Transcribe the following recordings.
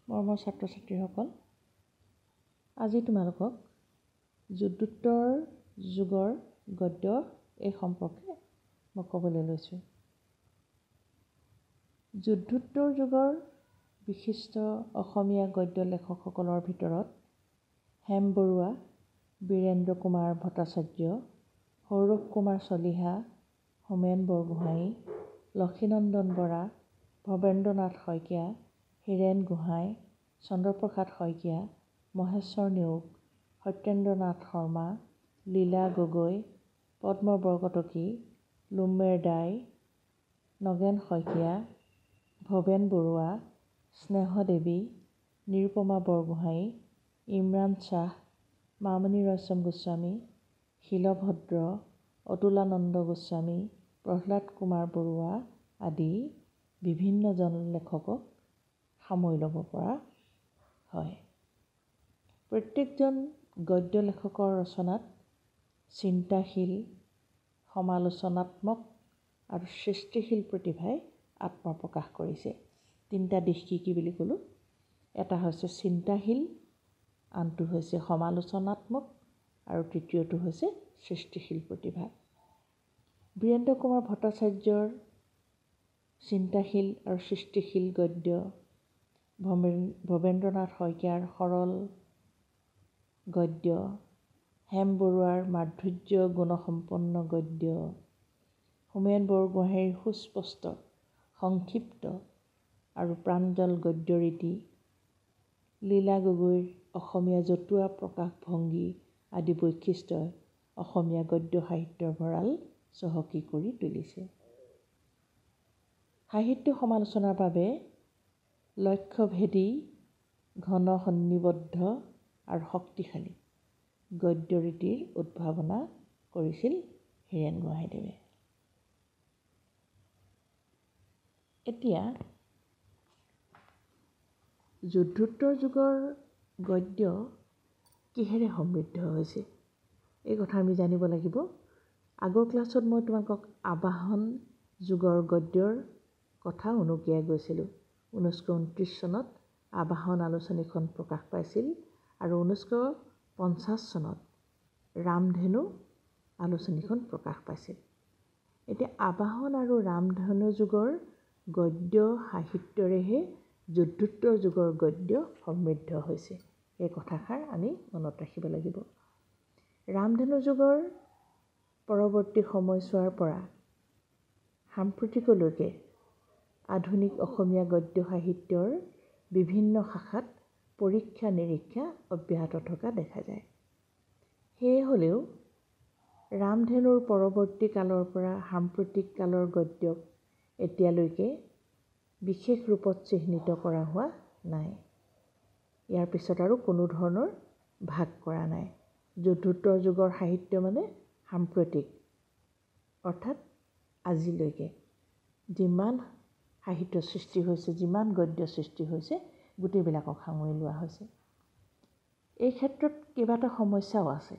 মৰমৰ ছাত্ৰ ছাত্ৰীসকল, আজি তোমালোকক যুদ্ধোত্তৰ যুগৰ গদ্য এই সম্পৰ্কে মই ক'বলৈ লৈছোঁ। যুদ্ধোত্তৰ যুগৰ বিশিষ্ট অসমীয়া গদ্য লেখকসকলৰ ভিতৰত হেম বৰুৱা, বীৰেন্দ্ৰ কুমাৰ ভট্টাচাৰ্য, সৌৰভ কুমাৰ চলিহা, হোমেন বৰগোহাঁই, লক্ষীনন্দন বৰা, ভৱেন্দ্ৰনাথ শইকীয়া, হীৰেণ গোহাঁই, চন্দ্ৰপ্ৰসাদ শইকীয়া, মহেশ্বৰ নেওগ, সত্যেন্দ্ৰনাথ শৰ্মা, লীলা গগৈ, পদ্ম বৰকটকী, লুমেৰ দাই, নগেন শইকীয়া, ভৱেন বৰুৱা, স্নেহ দেৱী, নিৰুপমা বৰগোহাঁই, ইমৰান শ্বাহ, মামণি ৰয়ছম গোস্বামী, শিলভদ্ৰ, অতুলানন্দ গোস্বামী, প্ৰহ্লাদ কুমাৰ বৰুৱা আদি বিভিন্নজন লেখকক সামৰি ল'ব পৰা হয়। প্ৰত্যেকজন গদ্য লেখকৰ ৰচনাত চিন্তাশীল, সমালোচনাত্মক আৰু সৃষ্টিশীল প্ৰতিভাই আত্মপ্ৰকাশ কৰিছে। তিনিটা দিশ কি বুলি ক'লোঁ? এটা হৈছে চিন্তাশীল, আনটো হৈছে সমালোচনাত্মক আৰু তৃতীয়টো হৈছে সৃষ্টিশীল প্ৰতিভা। বীৰেন্দ্ৰ কুমাৰ ভট্টাচাৰ্যৰ চিন্তাশীল আৰু সৃষ্টিশীল গদ্য, ভৱেন্দ্ৰনাথ শইকীয়াৰ সৰল গদ্য, হেম বৰুৱাৰ মাধুৰ্য গুণসম্পন্ন গদ্য, হোমেন বৰগোহাঁইৰ সুস্পষ্ট, সংক্ষিপ্ত আৰু প্ৰাঞ্জল গদ্যৰীতি, লীলা গগৈৰ অসমীয়া জতুৱা প্ৰকাশভংগী আদি বৈশিষ্ট্যই অসমীয়া গদ্য সাহিত্যৰ ভঁৰাল চহকী কৰি তুলিছে। সাহিত্য সমালোচনাৰ বাবে লক্ষ্যভেদী, ঘন সন্নিবদ্ধ আৰু শক্তিশালী গদ্যৰীতিৰ উদ্ভাৱনা কৰিছিল হীৰেণ গোহাঁইদেৱে। এতিয়া যুদ্ধোত্তৰ যুগৰ গদ্য কিহেৰে সমৃদ্ধ হৈছে এই কথা আমি জানিব লাগিব। আগৰ ক্লাছত মই তোমালোকক আবাহন যুগৰ গদ্যৰ কথা উনুকিয়াই গৈছিলোঁ। 1929 চনত আবাহন আলোচনীখন প্ৰকাশ পাইছিল আৰু 1950 চনত ৰামধেনু আলোচনীখন প্ৰকাশ পাইছিল। এতিয়া আবাহন আৰু ৰামধেনু যুগৰ গদ্য সাহিত্যৰেহে যুদ্ধোত্তৰ যুগৰ গদ্য সমৃদ্ধ হৈছে। এই কথাষাৰ আমি মনত ৰাখিব লাগিব। ৰামধেনু যুগৰ পৰৱৰ্তী সময়ছোৱাৰ পৰা সাম্প্ৰতিকলৈকে আধুনিক অসমীয়া গদ্য সাহিত্যৰ বিভিন্ন শাখাত পৰীক্ষা নিৰীক্ষা অব্যাহত থকা দেখা যায়। সেয়ে হ'লেও ৰামধেনুৰ পৰৱৰ্তী কালৰ পৰা সাম্প্ৰতিক কালৰ গদ্যক এতিয়ালৈকে বিশেষ ৰূপত চিহ্নিত কৰা হোৱা নাই। ইয়াৰ পিছত আৰু কোনো ধৰণৰ ভাগ কৰা নাই। যুদ্ধোত্তৰ যুগৰ সাহিত্য মানে সাম্প্ৰতিক, অৰ্থাৎ আজিলৈকে যিমান সাহিত্য সৃষ্টি হৈছে, যিমান গদ্য সৃষ্টি হৈছে, গোটেইবিলাকক সামৰি লোৱা হৈছে। এই ক্ষেত্ৰত কেইবাটা সমস্যাও আছে।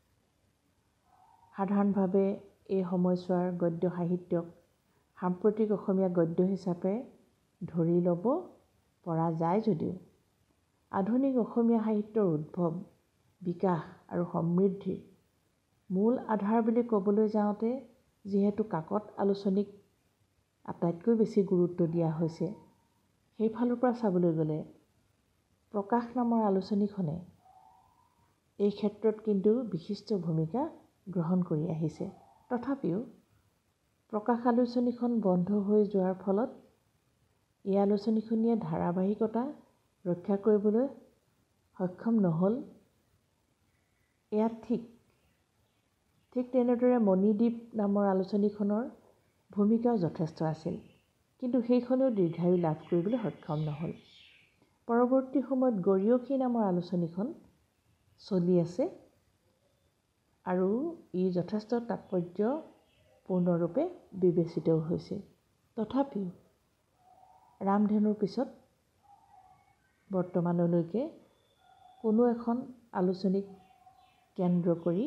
সাধাৰণভাৱে এই সময়ছোৱাৰ গদ্য সাহিত্যক সাম্প্ৰতিক অসমীয়া গদ্য হিচাপে ধৰি ল'ব পৰা যায় যদিও আধুনিক অসমীয়া সাহিত্যৰ উদ্ভৱ, বিকাশ আৰু সমৃদ্ধিৰ মূল আধাৰ বুলি ক'বলৈ যাওঁতে যিহেতু কাকত আলোচনীক আটাইতকৈ বেছি গুৰুত্ব দিয়া হৈছে, সেইফালৰ পৰা চাবলৈ গ'লে প্ৰকাশ নামৰ আলোচনীখনে এই ক্ষেত্ৰত কিন্তু বিশিষ্ট ভূমিকা গ্ৰহণ কৰি আহিছে। তথাপিও প্ৰকাশ আলোচনীখন বন্ধ হৈ যোৱাৰ ফলত এই আলোচনীখনিয়ে ধাৰাবাহিকতা ৰক্ষা কৰিবলৈ সক্ষম নহ'ল। এয়া ঠিক তেনেদৰে মণিদ্বীপ নামৰ আলোচনীখনৰ ভূমিকাও যথেষ্ট আছিল, কিন্তু সেইখনেও দীৰ্ঘায়ু লাভ কৰিবলৈ সক্ষম নহ'ল। পৰৱৰ্তী সময়ত গৰিয়সী নামৰ আলোচনীখন চলি আছে আৰু ই যথেষ্ট তাৎপৰ্যপূৰ্ণৰূপে বিবেচিতও হৈছে। তথাপিও ৰামধেনুৰ পিছত বৰ্তমানলৈকে কোনো এখন আলোচনীক কেন্দ্ৰ কৰি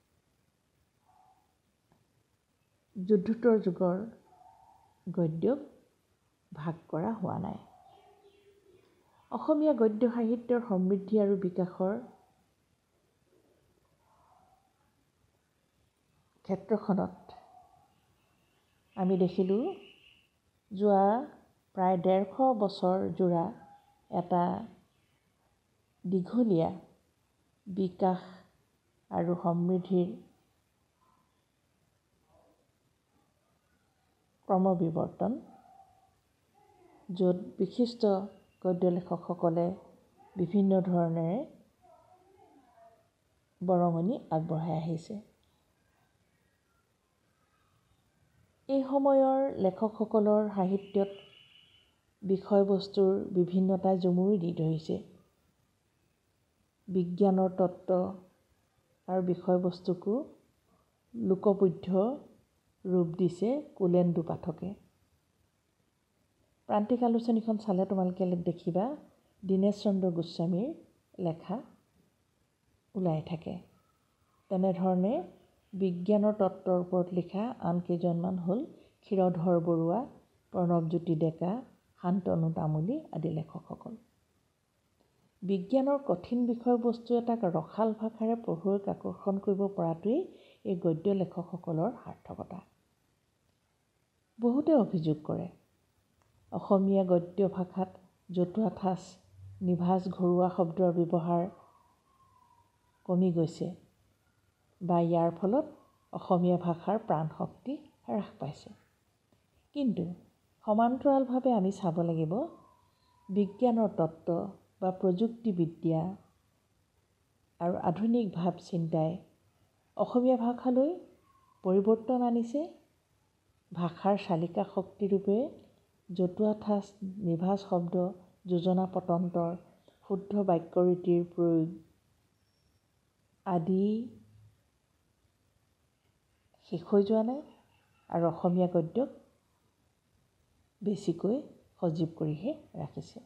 যুদ্ধোত্তৰ যুগৰ গদ্যক ভাগ কৰা হোৱা নাই। অসমীয়া গদ্য সাহিত্যৰ সমৃদ্ধি আৰু বিকাশৰ ক্ষেত্ৰখনত আমি দেখিলোঁ যোৱা প্ৰায় 150 বছৰ জোৰা এটা দীঘলীয়া বিকাশ আৰু সমৃদ্ধিৰ ক্ৰমবিৱৰ্তন, য'ত বিশিষ্ট গদ্য লেখকসকলে বিভিন্ন ধৰণেৰে বৰঙণি আগবঢ়াই আহিছে। এই সময়ৰ লেখকসকলৰ সাহিত্যত বিষয়বস্তুৰ বিভিন্নতাই জমুৰি দি ধৰিছে। বিজ্ঞানৰ তত্ত্ব আৰু বিষয়বস্তুকো লোকপদ্য ৰূপ দিছে কুলেন্দু পাঠকে। প্ৰান্তিক আলোচনীখন চালে তোমালোকে দেখিবা দীনেশ চন্দ্ৰ গোস্বামীৰ লেখা ওলাই থাকে। তেনেধৰণে বিজ্ঞানৰ তত্ত্বৰ ওপৰত লিখা আন কেইজনমান হ'ল ক্ষীৰধৰ বৰুৱা, প্ৰণৱজ্যোতি ডেকা, শান্তনু তামুলী আদি লেখকসকল। বিজ্ঞানৰ কঠিন বিষয়বস্তু এটাক ৰসাল ভাষাৰে পঢ়ুৱৈক আকৰ্ষণ কৰিব পৰাটোৱেই এই গদ্য লেখকসকলৰ সাৰ্থকতা। বহুতে অভিযোগ কৰে অসমীয়া গদ্য ভাষাত জতুৱা ঠাঁচ, নিভাঁজ ঘৰুৱা শব্দৰ ব্যৱহাৰ কমি গৈছে বা ইয়াৰ ফলত অসমীয়া ভাষাৰ প্ৰাণশক্তি হ্ৰাস পাইছে। কিন্তু সমান্তৰালভাৱে আমি চাব লাগিব বিজ্ঞানৰ তত্ত্ব বা প্ৰযুক্তিবিদ্যা আৰু আধুনিক ভাৱ চিন্তাই অসমীয়া ভাষালৈ পৰিৱৰ্তন আনিছে। ভাষাৰ চালিকা শক্তিৰূপে জতুৱা ঠাঁচ, নিভাঁজ শব্দ, যোজনা পতন্তৰ, শুদ্ধ বাক্যৰীতিৰ প্ৰয়োগ আদি শেষ হৈ যোৱা নাই আৰু অসমীয়া গদ্যক বেছিকৈ সজীৱ কৰিহে ৰাখিছে।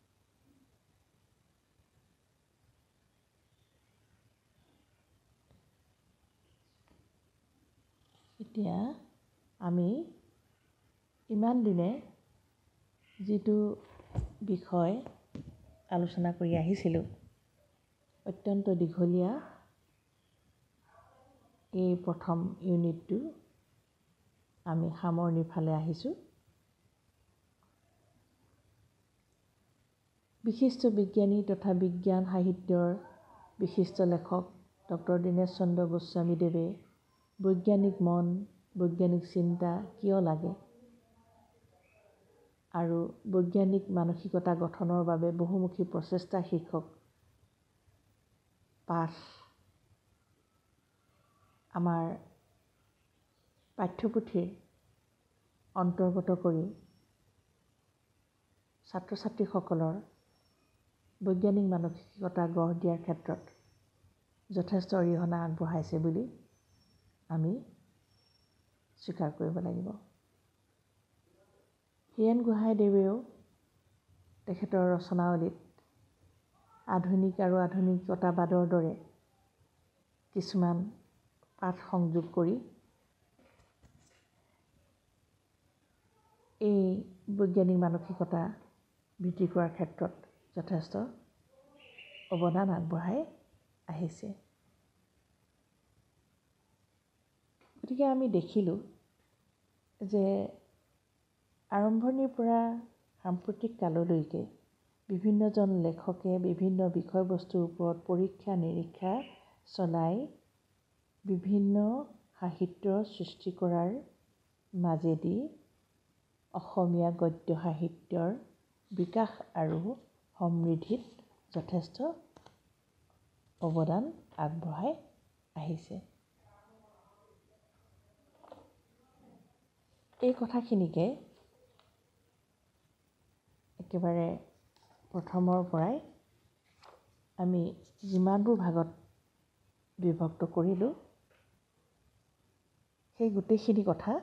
এতিয়া আমি ইমান দিনে যিটো বিষয় আলোচনা কৰি আহিছিলোঁ, অত্যন্ত দীঘলীয়া এই প্ৰথম ইউনিটটো আমি সামৰণিৰ ফালে আহিছোঁ। বিশিষ্ট বিজ্ঞানী তথা বিজ্ঞান সাহিত্যৰ বিশিষ্ট লেখক ডক্টৰ দীনেশ চন্দ্ৰ গোস্বামীদেৱে বৈজ্ঞানিক মন, বৈজ্ঞানিক চিন্তা কিয় লাগে আৰু বৈজ্ঞানিক মানসিকতা গঠনৰ বাবে বহুমুখী প্ৰচেষ্টা শীৰ্ষক পাঠ আমাৰ পাঠ্যপুথিৰ অন্তৰ্গত কৰি ছাত্ৰ ছাত্ৰীসকলৰ বৈজ্ঞানিক মানসিকতা গঢ় দিয়াৰ ক্ষেত্ৰত যথেষ্ট অৰিহণা আগবঢ়াইছে বুলি আমি স্বীকাৰ কৰিব লাগিব। হীৰেণ গোহাঁইদেৱেও তেখেতৰ ৰচনাৱলীত আধুনিক আৰু আধুনিকতাবাদৰ দৰে কিছুমান পাঠ সংযোগ কৰি এই বৈজ্ঞানিক মানসিকতা বৃদ্ধি কৰাৰ ক্ষেত্ৰত যথেষ্ট অৱদান আগবঢ়াই আহিছে। গতিকে আমি দেখিলোঁ যে আৰম্ভণিৰ পৰা সাম্প্ৰতিক কাললৈকে বিভিন্নজন লেখকে বিভিন্ন বিষয়বস্তুৰ ওপৰত পৰীক্ষা নিৰীক্ষা চলাই বিভিন্ন সাহিত্য সৃষ্টি কৰাৰ মাজেদি অসমীয়া গদ্য সাহিত্যৰ বিকাশ আৰু সমৃদ্ধিত যথেষ্ট অৱদান আগবঢ়াই আহিছে। এই কথাখিনিকে একেবাৰে প্ৰথমৰ পৰাই আমি যিমানবোৰ ভাগত বিভক্ত কৰিলোঁ, সেই গোটেইখিনি কথা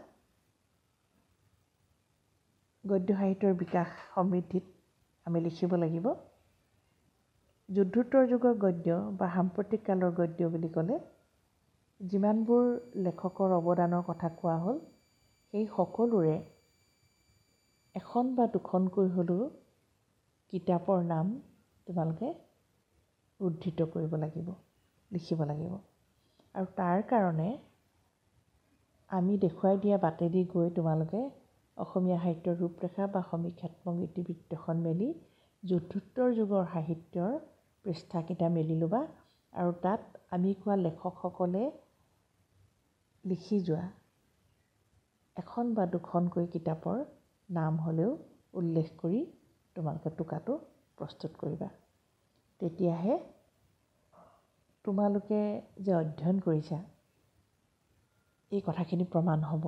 গদ্য সাহিত্যৰ বিকাশ সমৃদ্ধিত আমি লিখিব লাগিব। যুদ্ধোত্তৰ যুগৰ গদ্য বা সাম্প্ৰতিক কালৰ গদ্য বুলি ক'লে যিমানবোৰ লেখকৰ অৱদানৰ কথা কোৱা হ'ল, সেই সকলোৰে এখন বা দুখনকৈ হ'লেও কিতাপৰ নাম তোমালোকে উদ্ধৃত কৰিব লাগিব, লিখিব লাগিব। আৰু তাৰ কাৰণে আমি দেখুৱাই দিয়া বাটেদি গৈ তোমালোকে অসমীয়া সাহিত্যৰ ৰূপৰেখা বা সমীক্ষাত্মক ইতিবৃত্তখন মেলি যুদ্ধোত্তৰ যুগৰ সাহিত্যৰ পৃষ্ঠাকেইটা মেলি ল'বা। আৰু তাত আমি কোৱা লেখকসকলে লিখি যোৱা এখন বা দুখনকৈ কিতাপৰ নাম হ'লেও উল্লেখ কৰি তোমালোকে টোকাটো প্ৰস্তুত কৰিবা। তেতিয়াহে তোমালোকে যে অধ্যয়ন কৰিছা এই কথাখিনি প্ৰমাণ হ'ব।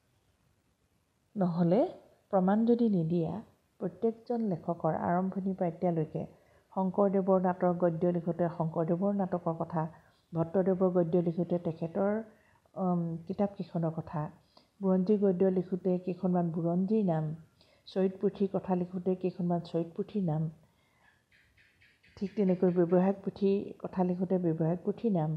নহ'লে প্ৰমাণ যদি নিদিয়া, প্ৰত্যেকজন লেখকৰ আৰম্ভণিৰ পৰা এতিয়ালৈকে শংকৰদেৱৰ নাটক গদ্য লিখোঁতে শংকৰদেৱৰ নাটকৰ কথা, ভট্টদেৱৰ গদ্য লিখোঁতে তেখেতৰ কিতাপকেইখনৰ কথা, বুৰঞ্জী গদ্য লিখোঁতে কেইখনমান বুৰঞ্জীৰ নাম, চৰিত পুথিৰ কথা লিখোঁতে কেইখনমান চৰিত পুথিৰ নাম, ঠিক তেনেকৈ ব্যৱহাৰিক পুথিৰ কথা লিখোঁতে ব্যৱহাৰিক পুথিৰ নাম,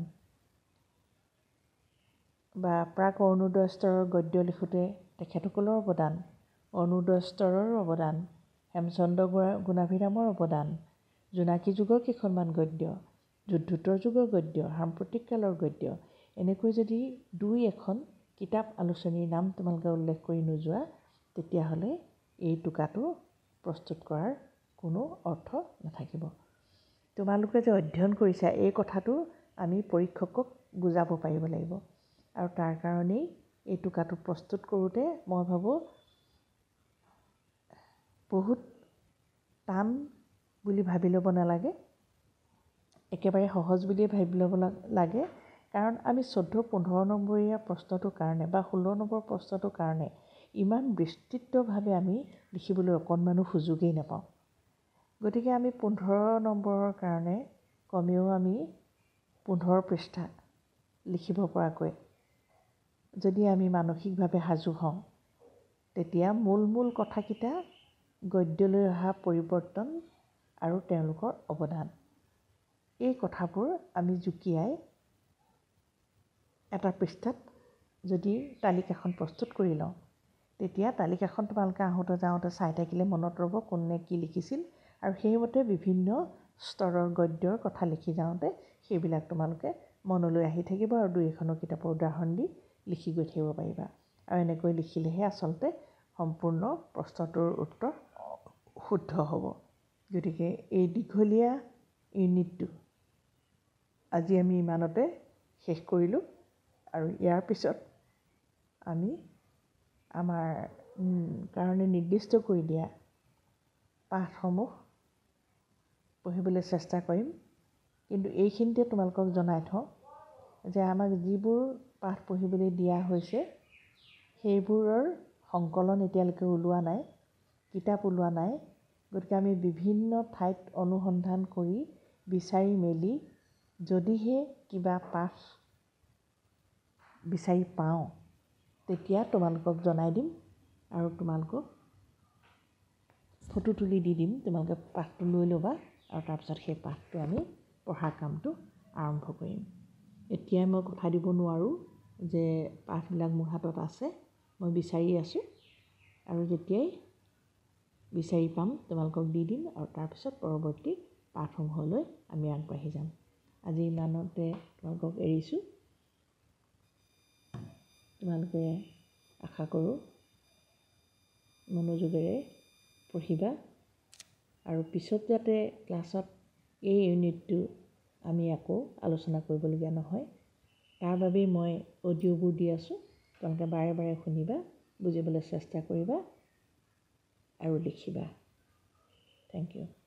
বা প্ৰাক অৰুণোদয় স্তৰৰ গদ্য লিখোঁতে তেখেতসকলৰ অৱদান, অৰুণোদয় স্তৰৰ অৱদান, হেমচন্দ্ৰ গুণাভিৰামৰ অৱদান, জোনাকী যুগৰ কেইখনমান গদ্য, যুদ্ধোত্তৰ যুগৰ গদ্য, সাম্প্ৰতিক কালৰ গদ্য, এনেকৈ যদি দুই এখন কিতাপ আলোচনীৰ নাম তোমালোকে উল্লেখ কৰি নোযোৱা, তেতিয়াহ'লে এই টোকাটো প্ৰস্তুত কৰাৰ কোনো অৰ্থ নাথাকিব। তোমালোকে যে অধ্যয়ন কৰিছা এই কথাটো আমি পৰীক্ষকক বুজাব পাৰিব লাগিব। আৰু তাৰ কাৰণেই এই টোকাটো প্ৰস্তুত কৰোঁতে মই ভাবোঁ বহুত টান বুলি ভাবি ল'ব নালাগে, একেবাৰে সহজ বুলিয়ে ভাবি ল'ব লাগে। কাৰণ আমি 14-15 নম্বৰীয়া প্ৰশ্নটোৰ কাৰণে বা 16 নম্বৰ প্ৰশ্নটোৰ কাৰণে ইমান বিস্তৃতভাৱে আমি লিখিবলৈ অকণমানো সুযোগেই নাপাওঁ। গতিকে আমি 15 নম্বৰৰ কাৰণে কমেও আমি 15 পৃষ্ঠা লিখিব পৰাকৈ যদি আমি মানসিকভাৱে সাজু হওঁ, তেতিয়া মূল কথাকেইটা গদ্যলৈ অহা পৰিৱৰ্তন আৰু তেওঁলোকৰ অৱদান, এই কথাবোৰ আমি জুকিয়াই এটা পৃষ্ঠাত যদি তালিকাখন প্ৰস্তুত কৰি লওঁ, তেতিয়া তালিকাখন তোমালোকে আহোঁতে যাওঁতে চাই থাকিলে মনত ৰ'ব কোনে কি লিখিছিল। আৰু সেইমতে বিভিন্ন স্তৰৰ গদ্যৰ কথা লিখি যাওঁতে সেইবিলাক তোমালোকে মনলৈ আহি থাকিব আৰু দুই এখনৰ কিতাপৰ উদাহৰণ দি লিখি গৈ থাকিব পাৰিবা। আৰু এনেকৈ লিখিলেহে আচলতে সম্পূৰ্ণ প্ৰশ্নটোৰ উত্তৰ শুদ্ধ হ'ব। গতিকে এই দীঘলীয়া ইউনিটটো আজি আমি ইমানতে শেষ কৰিলোঁ। আৰু ইয়াৰ পিছত আমি আমাৰ কাৰণে নিৰ্দিষ্ট কৰি দিয়া পাঠসমূহ পঢ়িবলৈ চেষ্টা কৰিম। কিন্তু এইখিনিতে তোমালোকক জনাই থওঁ যে আমাক যিবোৰ পাঠ পঢ়িবলৈ দিয়া হৈছে সেইবোৰৰ সংকলন এতিয়ালৈকে ওলোৱা নাই, কিতাপ ওলোৱা নাই। গতিকে আমি বিভিন্ন ঠাইত অনুসন্ধান কৰি বিচাৰি মেলি যদিহে কিবা পাঠ বিচাৰি পাওঁ তেতিয়া তোমালোকক জনাই দিম আৰু তোমালোকক ফটো তুলি দি দিম। তোমালোকে পাঠটো লৈ ল'বা আৰু তাৰপিছত সেই পাঠটো আমি পঢ়াৰ কামটো আৰম্ভ কৰিম। এতিয়াই মই কথা দিব নোৱাৰোঁ যে পাঠবিলাক মোৰ হাতত আছে, মই বিচাৰি আছোঁ আৰু যেতিয়াই বিচাৰি পাম তোমালোকক দি দিম আৰু তাৰপিছত পৰৱৰ্তী পাঠসমূহলৈ আমি আগবাঢ়ি যাম। আজি ইমানতে তোমালোকক এৰিছোঁ। তোমালোকে আশা কৰোঁ মনোযোগেৰে পঢ়িবা আৰু পিছত যাতে ক্লাছত এই ইউনিটটো আমি আকৌ আলোচনা কৰিবলগীয়া নহয়, তাৰ বাবেই মই অডিঅ'বোৰ দি আছোঁ। তোমালোকে বাৰে বাৰে শুনিবা, বুজিবলৈ চেষ্টা কৰিবা আৰু লিখিবা। Thank U.